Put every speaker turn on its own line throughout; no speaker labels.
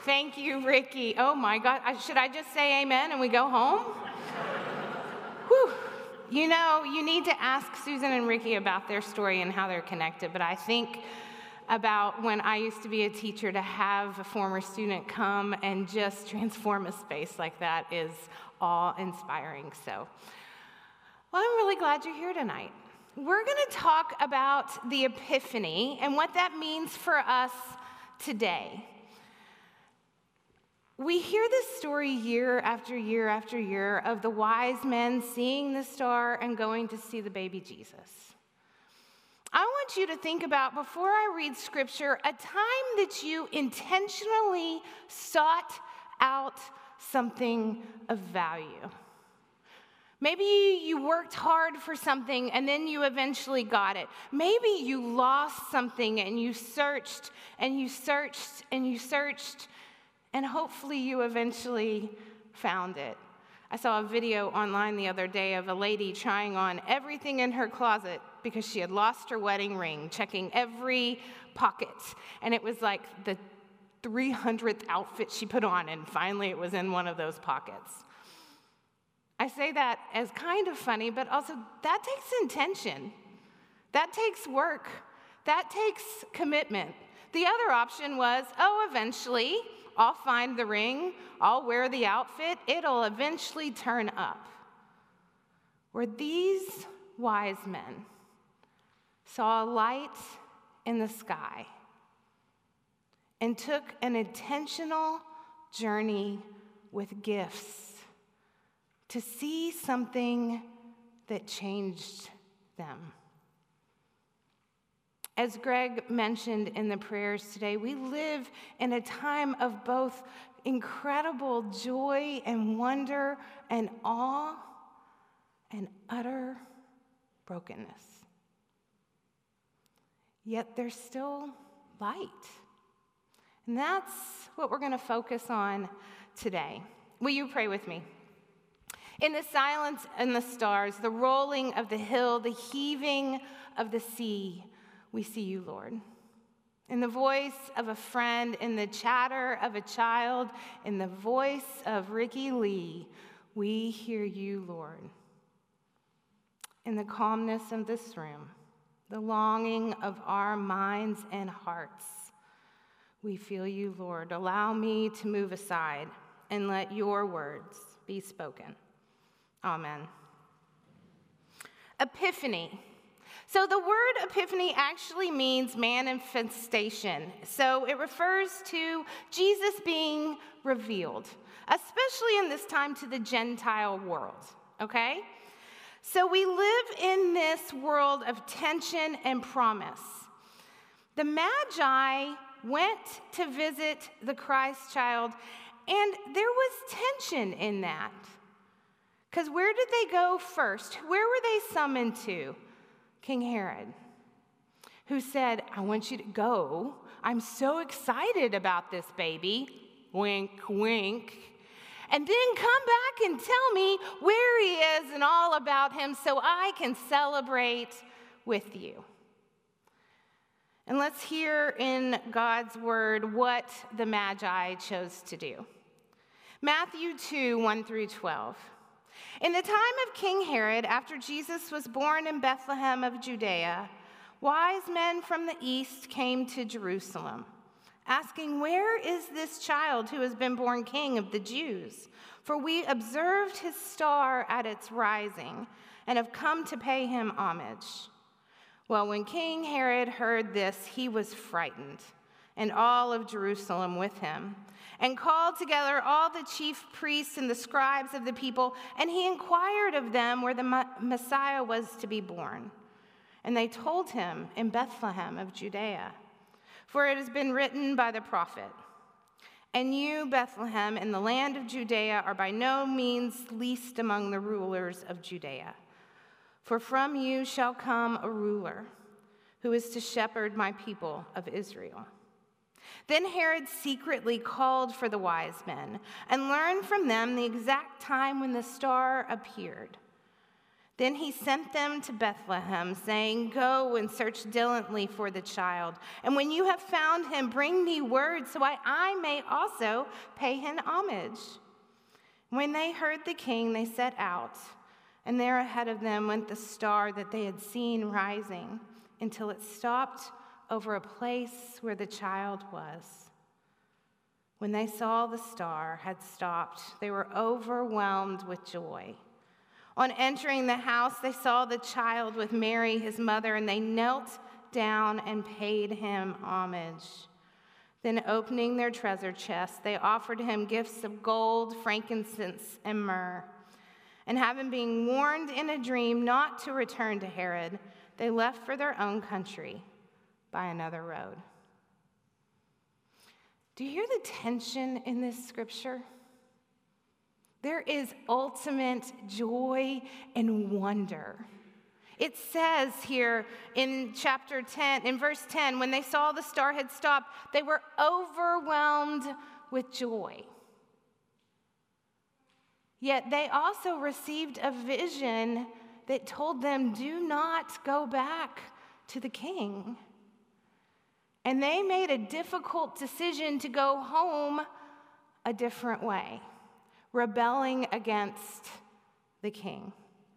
Thank you, Ricky. Oh my God, should I just say amen and we go home? Whew. You know, you need to ask Susan and Ricky about their story and how they're connected, but I think about when I used to be a teacher, to have a former student come and just transform a space like that is awe-inspiring. So, well, I'm really glad you're here tonight. We're going to talk about the Epiphany and what that means for us today. We hear this story year after year after year of the wise men seeing the star and going to see the baby Jesus. I want you to think about, before I read scripture, a time that you intentionally sought out something of value. Maybe you worked hard for something and then you eventually got it. Maybe you lost something and you searched and you searched and you searched, and hopefully you eventually found it. I saw a video online the other day of a lady trying on everything in her closet because she had lost her wedding ring, checking every pocket. And it was like the 300th outfit she put on, and finally it was in one of those pockets. I say that as kind of funny, but also that takes intention. That takes work. That takes commitment. The other option was, eventually I'll find the ring, I'll wear the outfit, it'll eventually turn up. Where these wise men saw a light in the sky and took an intentional journey with gifts to see something that changed them. As Greg mentioned in the prayers today, we live in a time of both incredible joy and wonder and awe and utter brokenness. Yet there's still light. And that's what we're going to focus on today. Will you pray with me? In the silence and the stars, the rolling of the hill, the heaving of the sea, we see you, Lord. In the voice of a friend, in the chatter of a child, in the voice of Ricky Lee, we hear you, Lord. In the calmness of this room, the longing of our minds and hearts, we feel you, Lord. Allow me to move aside and let your words be spoken. Amen. Epiphany. So the word epiphany actually means manifestation. So it refers to Jesus being revealed, especially in this time to the Gentile world, okay? So we live in this world of tension and promise. The Magi went to visit the Christ child, and there was tension in that. Because where did they go first? Where were they summoned to? King Herod, who said, I want you to go. I'm so excited about this baby. Wink, wink. And then come back and tell me where he is and all about him so I can celebrate with you. And let's hear in God's word what the Magi chose to do. Matthew 2, 1 through 12. In the time of King Herod, after Jesus was born in Bethlehem of Judea, wise men from the east came to Jerusalem, asking, where is this child who has been born king of the Jews? For we observed his star at its rising and have come to pay him homage. Well, when King Herod heard this, he was frightened, and all of Jerusalem with him, and called together all the chief priests and the scribes of the people, and he inquired of them where the Messiah was to be born. And they told him, in Bethlehem of Judea. For it has been written by the prophet, and you, Bethlehem, in the land of Judea, are by no means least among the rulers of Judea. For from you shall come a ruler who is to shepherd my people of Israel. Then Herod secretly called for the wise men and learned from them the exact time when the star appeared. Then he sent them to Bethlehem, saying, "Go and search diligently for the child. And when you have found him, bring me word so I may also pay him homage." When they heard the king, they set out. And there ahead of them went the star that they had seen rising until it stopped over a place where the child was. When they saw the star had stopped, they were overwhelmed with joy. On entering the house, they saw the child with Mary, his mother, and they knelt down and paid him homage. Then, opening their treasure chest, they offered him gifts of gold, frankincense, and myrrh. And having been warned in a dream not to return to Herod, they left for their own country by another road. Do you hear the tension in this scripture? There is ultimate joy and wonder. It says here in chapter 10, in verse 10, when they saw the star had stopped, they were overwhelmed with joy. Yet they also received a vision that told them, "Do not go back to the king." And they made a difficult decision to go home a different way, rebelling against the king.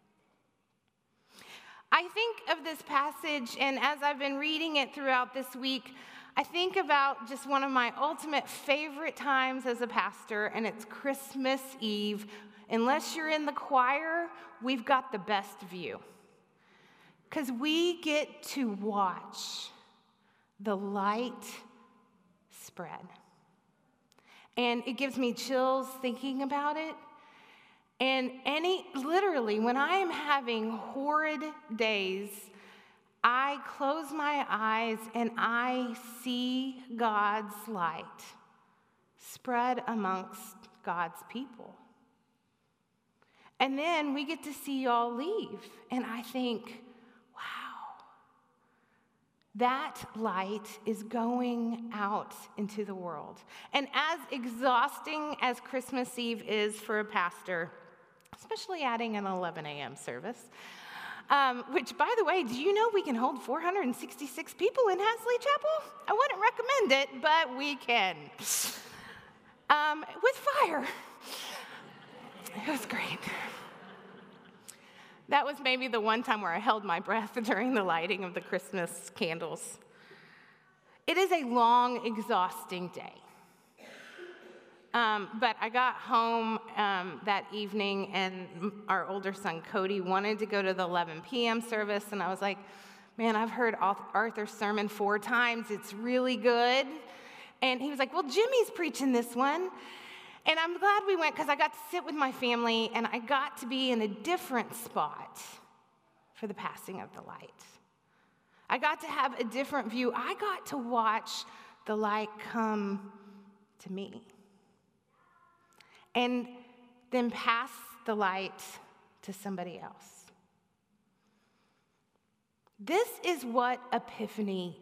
I think of this passage, and as I've been reading it throughout this week, I think about just one of my ultimate favorite times as a pastor, and it's Christmas Eve. Unless you're in the choir, we've got the best view, because we get to watch the light spread. And it gives me chills thinking about it. And literally, when I am having horrid days, I close my eyes and I see God's light spread amongst God's people. And then we get to see y'all leave. And I think, wow, that light is going out into the world. And as exhausting as Christmas Eve is for a pastor, especially adding an 11 a.m. service, which, by the way, do you know we can hold 466 people in Hasley Chapel? I wouldn't recommend it, but we can. With fire. It was great. That was maybe the one time where I held my breath during the lighting of the Christmas candles. It is a long, exhausting day. But I got home that evening, and our older son, Cody, wanted to go to the 11 p.m. service, and I was like, man, I've heard Arthur's sermon 4 times. It's really good. And he was like, well, Jimmy's preaching this one. And I'm glad we went, because I got to sit with my family, and I got to be in a different spot for the passing of the light. I got to have a different view. I got to watch the light come to me, and then pass the light to somebody else. This is what Epiphany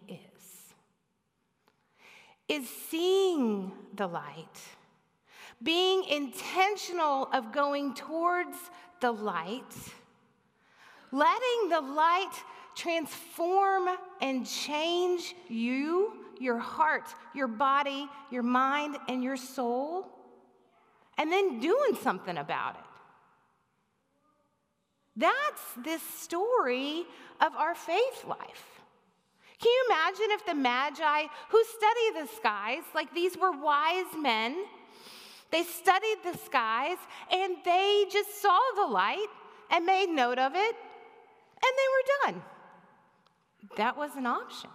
is seeing the light, being intentional of going towards the light, letting the light transform and change you, your heart, your body, your mind, and your soul, and then doing something about it. That's this story of our faith life. Can you imagine if the Magi, who study the skies, like these were wise men, they studied the skies and they just saw the light and made note of it, and they were done. That was an option.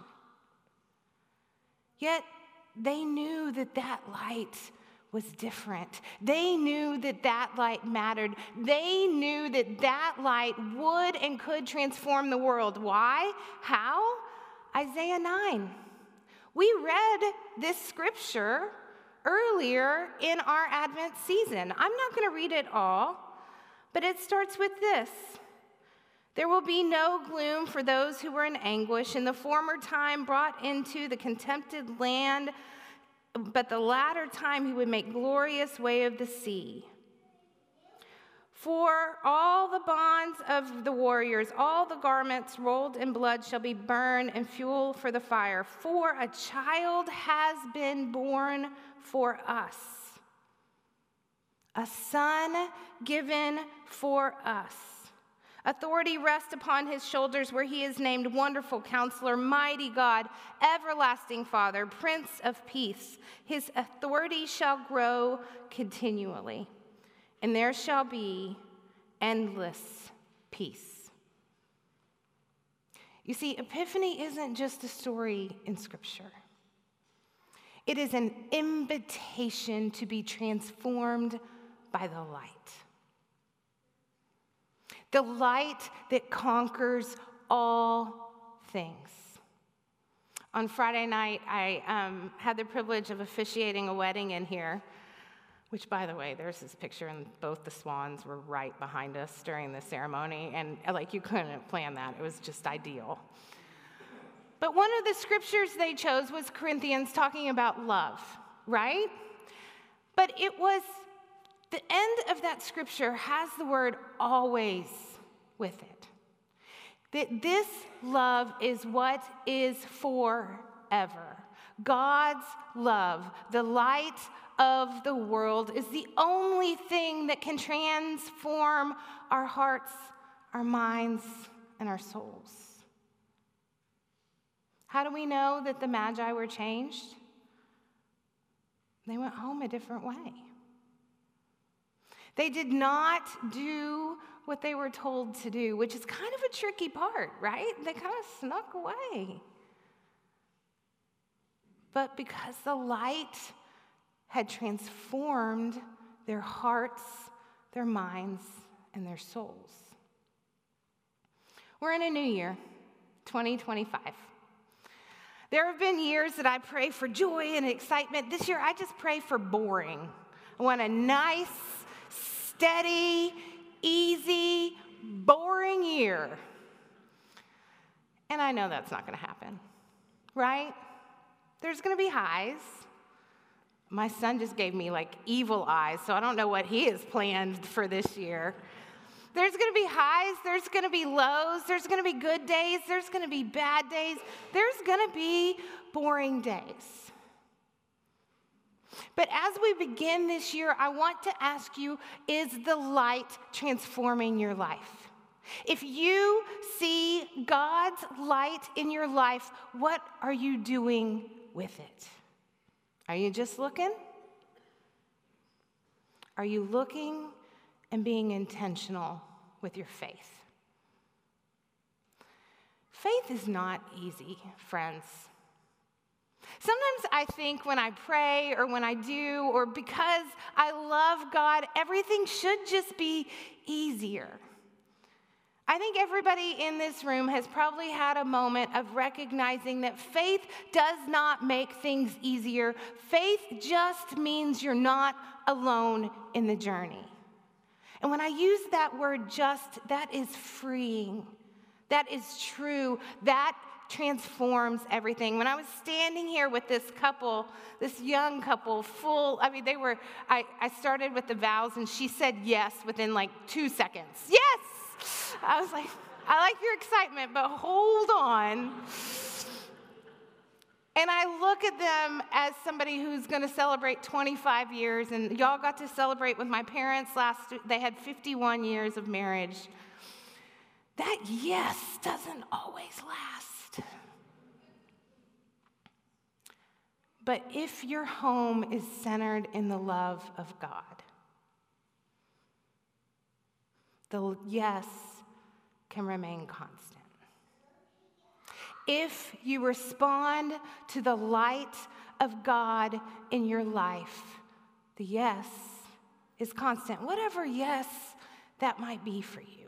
Yet they knew that that light was different. They knew that that light mattered. They knew that that light would and could transform the world. Why? How? Isaiah 9. We read this scripture earlier in our Advent season. I'm not going to read it all, but it starts with this. There will be no gloom for those who were in anguish. In the former time brought into the contempted land, but the latter time he would make glorious way of the sea. For all the bonds of the warriors, all the garments rolled in blood shall be burned and fuel for the fire. For a child has been born for us, a son given for us. Authority rests upon his shoulders, where he is named Wonderful Counselor, Mighty God, Everlasting Father, Prince of Peace. His authority shall grow continually, and there shall be endless peace. You see, Epiphany isn't just a story in Scripture. It is an invitation to be transformed by the light. The light that conquers all things. On Friday night, I had the privilege of officiating a wedding in here, which, by the way, there's this picture, and both the swans were right behind us during the ceremony, and you couldn't plan that. It was just ideal. But one of the scriptures they chose was Corinthians, talking about love, right? But it was the end of that scripture has the word always with it. That this love is what is forever. God's love, the light of the world, is the only thing that can transform our hearts, our minds, and our souls. How do we know that the Magi were changed? They went home a different way. They did not do what they were told to do, which is kind of a tricky part, right? They kind of snuck away. But because the light had transformed their hearts, their minds, and their souls. We're in a new year, 2025. There have been years that I pray for joy and excitement. This year, I just pray for boring. I want a nice, steady, easy, boring year. And I know that's not going to happen, right? There's going to be highs. My son just gave me evil eyes, so I don't know what he has planned for this year. There's going to be highs, there's going to be lows, there's going to be good days, there's going to be bad days, there's going to be boring days. But as we begin this year, I want to ask you, is the light transforming your life? If you see God's light in your life, what are you doing with it? Are you just looking? Are you looking and being intentional with your faith? Faith is not easy, friends. Sometimes I think when I pray or when I do, or because I love God, everything should just be easier. I think everybody in this room has probably had a moment of recognizing that faith does not make things easier. Faith just means you're not alone in the journey. And when I use that word just, that is freeing. That is true. That transforms everything. When I was standing here with this couple, this young couple, I started with the vows and she said yes within 2 seconds. Yes! I was like, I like your excitement, but hold on. And I look at them as somebody who's going to celebrate 25 years, and y'all got to celebrate with my parents they had 51 years of marriage. That yes doesn't always last. But if your home is centered in the love of God, the yes can remain constant. If you respond to the light of God in your life, the yes is constant, whatever yes that might be for you.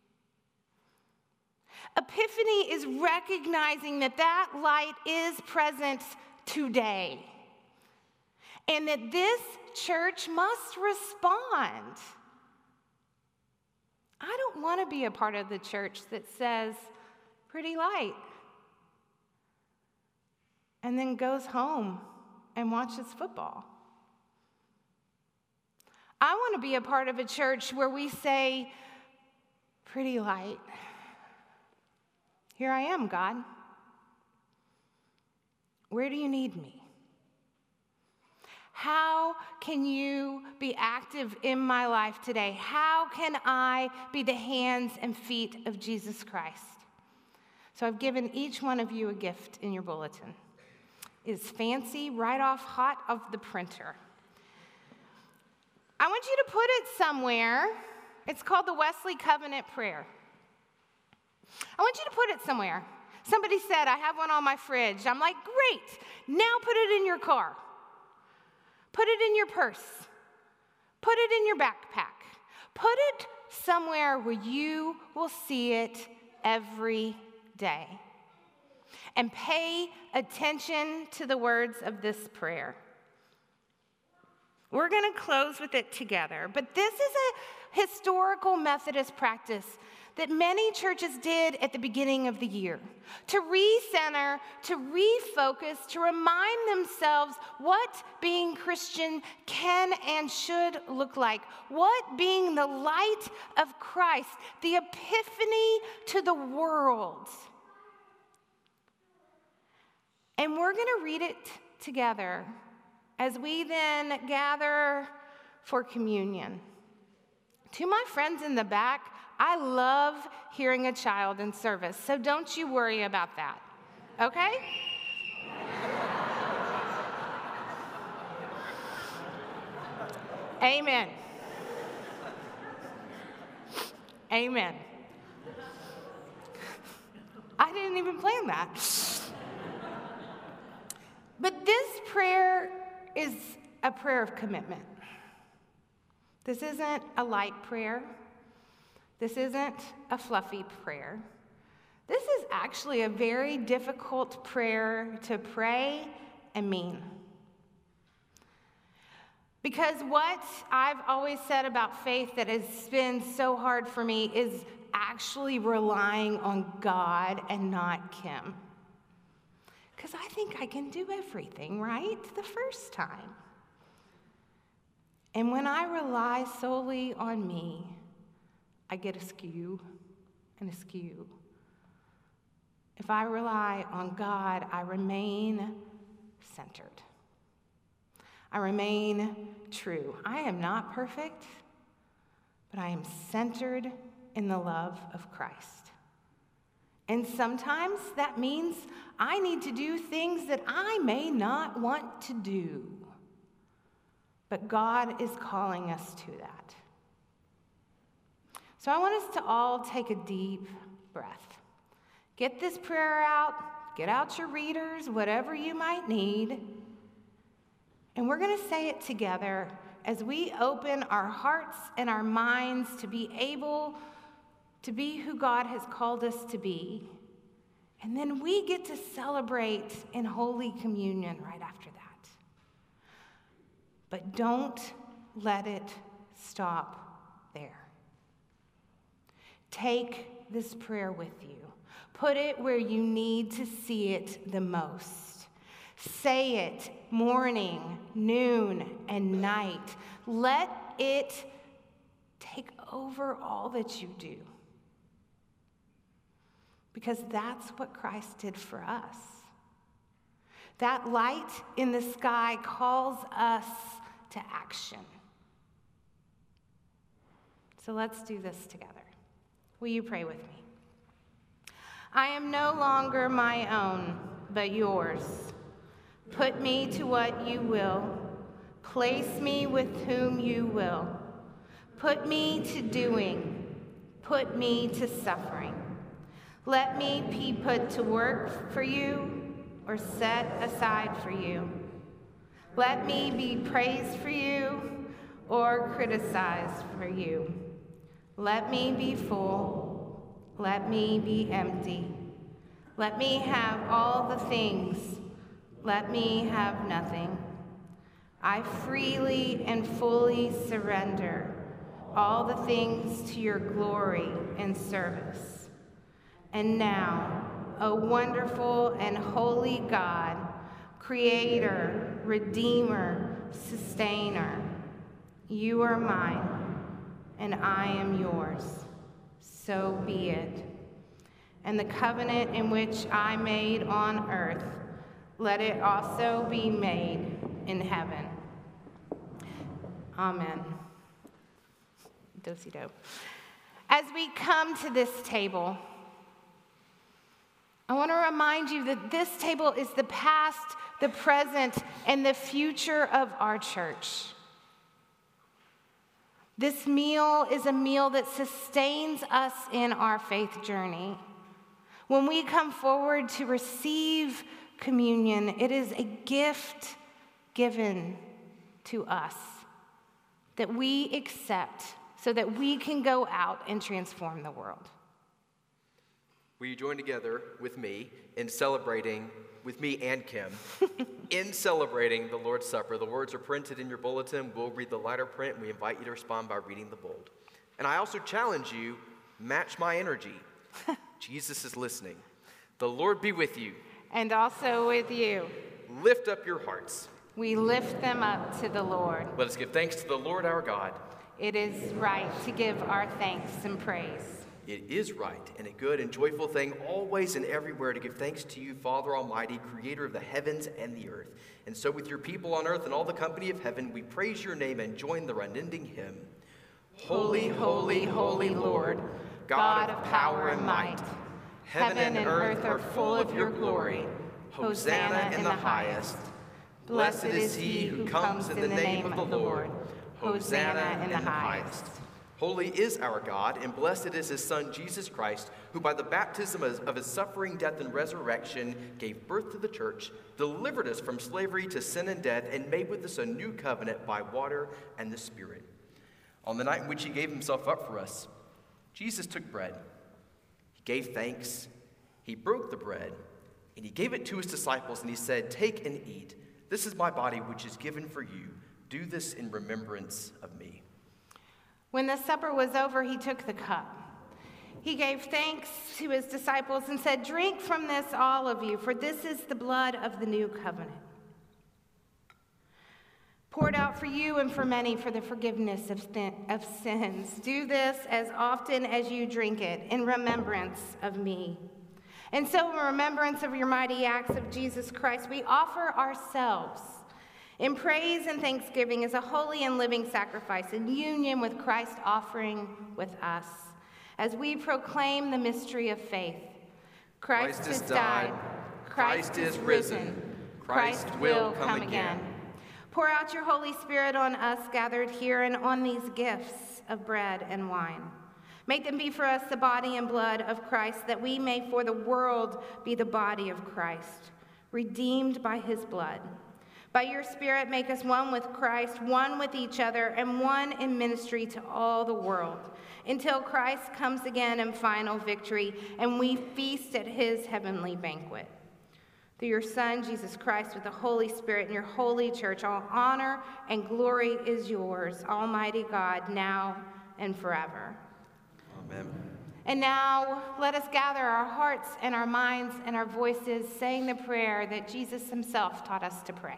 Epiphany is recognizing that light is present today, and that this church must respond. I don't want to be a part of the church that says, pretty light, and then goes home and watches football. I want to be a part of a church where we say, pretty light, here I am, God. Where do you need me? How can you be active in my life today? How can I be the hands and feet of Jesus Christ? So I've given each one of you a gift in your bulletin. It's fancy, right off hot of the printer. I want you to put it somewhere. It's called the Wesley Covenant Prayer. I want you to put it somewhere. Somebody said, I have one on my fridge. I'm like, great. Now put it in your car. Put it in your purse. Put it in your backpack. Put it somewhere where you will see it every day. And pay attention to the words of this prayer. We're going to close with it together, but this is a historical Methodist practice that many churches did at the beginning of the year to recenter, to refocus, to remind themselves what being Christian can and should look like, what being the light of Christ, the epiphany to the world. And we're going to read it together as we then gather for communion. To my friends in the back, I love hearing a child in service, so don't you worry about that, okay? Amen. Amen. I didn't even plan that. But this prayer is a prayer of commitment. This isn't a light prayer. This isn't a fluffy prayer. This is actually a very difficult prayer to pray and mean. Because what I've always said about faith that has been so hard for me is actually relying on God and not Kim. Because I think I can do everything right the first time. And when I rely solely on me, I get askew and askew. If I rely on God, I remain centered. I remain true. I am not perfect, but I am centered in the love of Christ. And sometimes that means I need to do things that I may not want to do. But God is calling us to that. So I want us to all take a deep breath. Get this prayer out, get out your readers, whatever you might need. And we're going to say it together as we open our hearts and our minds to be able to be who God has called us to be. And then we get to celebrate in Holy Communion right after that. But don't let it stop there. Take this prayer with you. Put it where you need to see it the most. Say it morning, noon, and night. Let it take over all that you do. Because that's what Christ did for us. That light in the sky calls us to action. So let's do this together. Will you pray with me? I am no longer my own, but yours. Put me to what you will. Place me with whom you will. Put me to doing. Put me to suffering. Let me be put to work for you or set aside for you. Let me be praised for you or criticized for you. Let me be full. Let me be empty. Let me have all the things. Let me have nothing. I freely and fully surrender all the things to your glory and service. And now, O wonderful and holy God, Creator, Redeemer, Sustainer, You are mine, and I am yours. So be it. And the covenant in which I made on earth, let it also be made in heaven. Amen. Do-si-do. As we come to this table, I want to remind you that this table is the past, the present, and the future of our church. This meal is a meal that sustains us in our faith journey. When we come forward to receive communion, it is a gift given to us that we accept so that we can go out and transform the world.
Will you join together with me in celebrating, with me and Kim, in celebrating the Lord's Supper? The words are printed in your bulletin. We'll read the lighter print, and we invite you to respond by reading the bold. And I also challenge you, match my energy. Jesus is listening. The Lord be with you.
And also with you.
Lift up your hearts.
We lift them up to the Lord.
Let us give thanks to the Lord our God.
It is right to give our thanks and praise.
It is right and a good and joyful thing always and everywhere to give thanks to you, Father Almighty, creator of the heavens and the earth. And so with your people on earth and all the company of heaven, we praise your name and join the unending hymn. Holy, holy, holy Lord, God of power and might. Heaven and earth are full of your glory. Hosanna in the highest. Blessed is he who comes in the name of the Lord. Hosanna in the highest. Holy is our God, and blessed is his Son, Jesus Christ, who by the baptism of his suffering, death, and resurrection gave birth to the church, delivered us from slavery to sin and death, and made with us a new covenant by water and the Spirit. On the night in which he gave himself up for us, Jesus took bread. He gave thanks. He broke the bread, and he gave it to his disciples, and he said, "Take and eat. This is my body, which is given for you. Do this in remembrance of me."
When the supper was over, he took the cup. He gave thanks to his disciples and said, "Drink from this, all of you, for this is the blood of the new covenant, poured out for you and for many for the forgiveness of sins. Do this as often as you drink it in remembrance of me." And so in remembrance of your mighty acts of Jesus Christ, we offer ourselves in praise and thanksgiving as a holy and living sacrifice in union with Christ offering with us, as we proclaim the mystery of faith. Christ has died. Christ is risen. Christ will come again. Pour out your Holy Spirit on us gathered here and on these gifts of bread and wine. Make them be for us the body and blood of Christ, that we may for the world be the body of Christ, redeemed by his blood. By your Spirit, make us one with Christ, one with each other, and one in ministry to all the world, until Christ comes again in final victory, and we feast at his heavenly banquet. Through your Son, Jesus Christ, with the Holy Spirit and your holy church, all honor and glory is yours, Almighty God, now and forever.
Amen.
And now let us gather our hearts and our minds and our voices, saying the prayer that Jesus himself taught us to pray.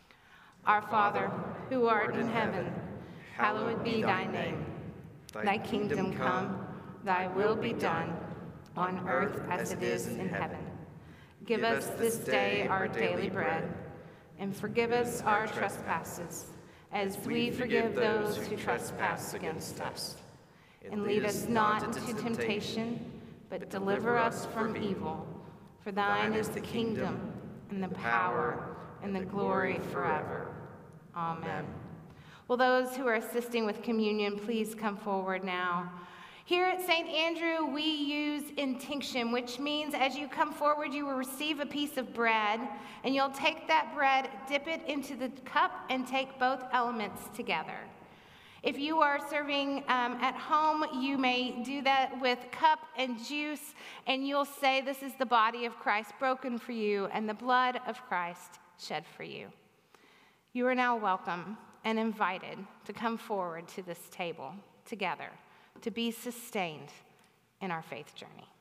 Our Father, who art in heaven, hallowed be thy name. Thy kingdom come, thy will be done, on earth as it is in heaven. Give us this day our daily bread, and forgive us our trespasses, as we forgive those who trespass against us. And lead us not into temptation, but deliver us from evil. For thine is the kingdom, and the power, and the glory forever. Amen. Will those who are assisting with communion please come forward now? Here at St. Andrew, we use intinction, which means as you come forward, you will receive a piece of bread, and you'll take that bread, dip it into the cup, and take both elements together. If you are serving at home, you may do that with cup and juice, and you'll say, "This is the body of Christ broken for you, and the blood of Christ shed for you." You are now welcome and invited to come forward to this table together to be sustained in our faith journey.